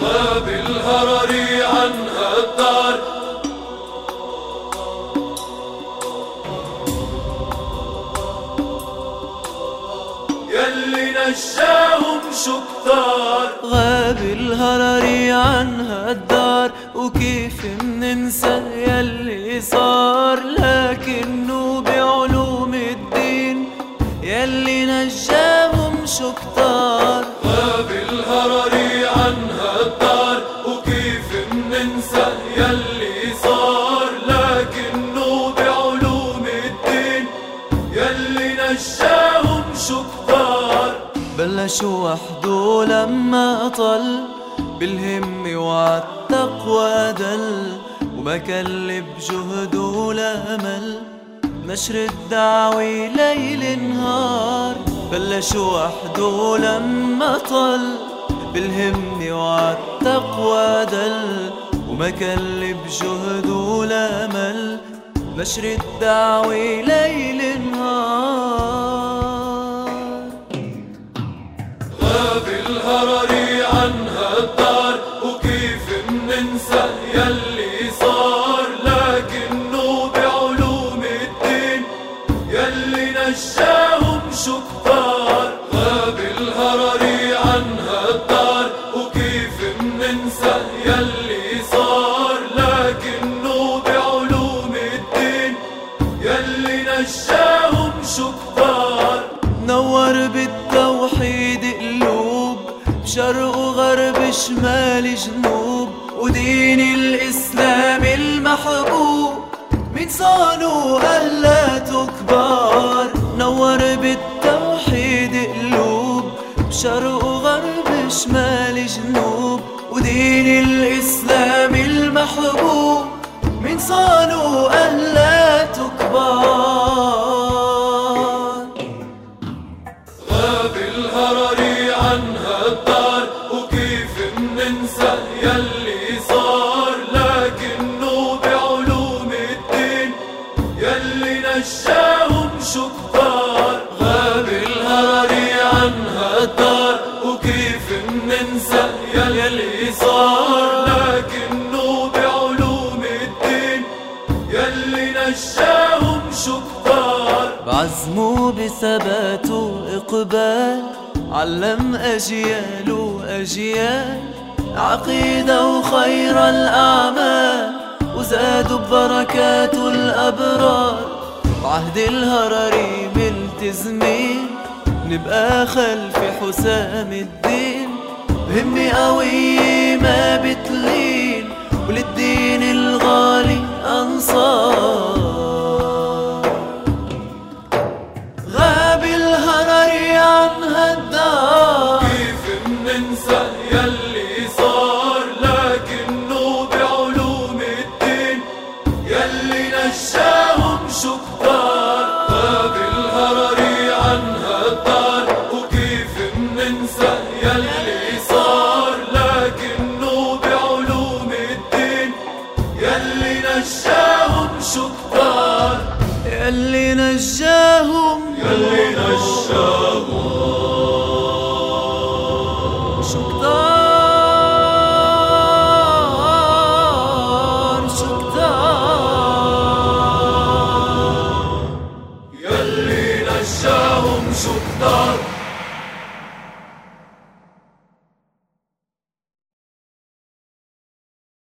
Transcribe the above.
غاب الهرري عنها الدار. يلي نجاهم شو كتار. غاب الهرري عنها الدار، وكيف مننسى يلي صار، لكنه بعلوم الدين يلي نجاهم شو كتار. غاب الهرري عنها الدار، وكيف مننسى يلي صار، لكنه بعلوم الدين يلي نجاهم شو كتار. بلش وحده لما طل، بالهم وعالتقوى دل، وما كل بجهده لأمل، نشر الدعوة ليل نهار. بلش وحده لما طل، بالهم وعالتقوى دل، وما كل بجهده لأمل، نشر الدعوة ليل نهار. غاب الهرري عنها الدار، وكيف مننسى يلي صار، لكنه بعلوم الدين يلي نجاهم شو كتار. غاب الهرري عنها الدار، وكيف مننسى يلي صار، لكنه بعلوم الدين يلي نجاهم شو كتار. نور بالتوحيد قلوب، بشرق وغرب شمال جنوب، ودين الإسلام المحبوب من صانوا أهلاته كبار. نور بالتوحيد قلوب، بشرق وغرب شمال جنوب، ودين الإسلام المحبوب من صانوا أهلاته كبار. غاب الهرري عنها الدار، وكيف مننسى يلي صار، لكنه بعلوم الدين يلي نجاهم شو كتار. غاب الهرري عنها الدار، وكيف مننسى يلي صار، لكنه بعلوم الدين يلي نجاهم شو كتار. بعزمه بثباته إقبال، علم أجيال وأجيال عقيدة وخير الأعمال، وزادوا ببركاته الأبرار. بعهد الهرري ملتزمين، نبقى خلف حسام الدين، بهمة قوية ما بتلين، وللدين الغالي أنصار. غاب الهرري عنها الدار، كيف مننسى يلي صار، لكنه بعلوم الدين يلي نجاهم شو كتار. غاب الهرري عنها الدار، وكيف مننسى يلي صار، لكنه بعلوم الدين يلي نجاهم شو كتار. يلي نجاهم يلي نجاهم شو كتار.